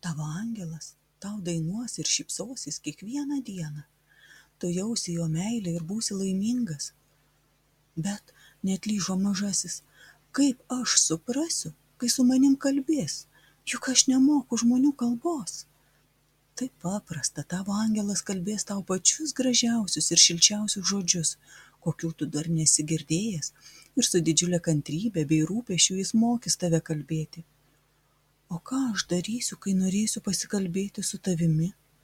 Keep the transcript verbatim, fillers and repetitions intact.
Tavo angelas tau dainuos ir šypsosis kiekvieną dieną. Tu jausi jo meilę ir būsi laimingas. Bet, neatlyžo mažasis, kaip aš suprasiu, kai su manim kalbės, juk aš nemoku žmonių kalbos. Taip paprasta, tavo angelas kalbės tau pačius gražiausius ir šilčiausius žodžius, kokių tu dar nesi girdėjęs, ir su didžiulė kantrybė bei rūpesčiu jis mokys tave kalbėti. O ką aš darysiu, kai norėsiu pasikalbėti su tavimi?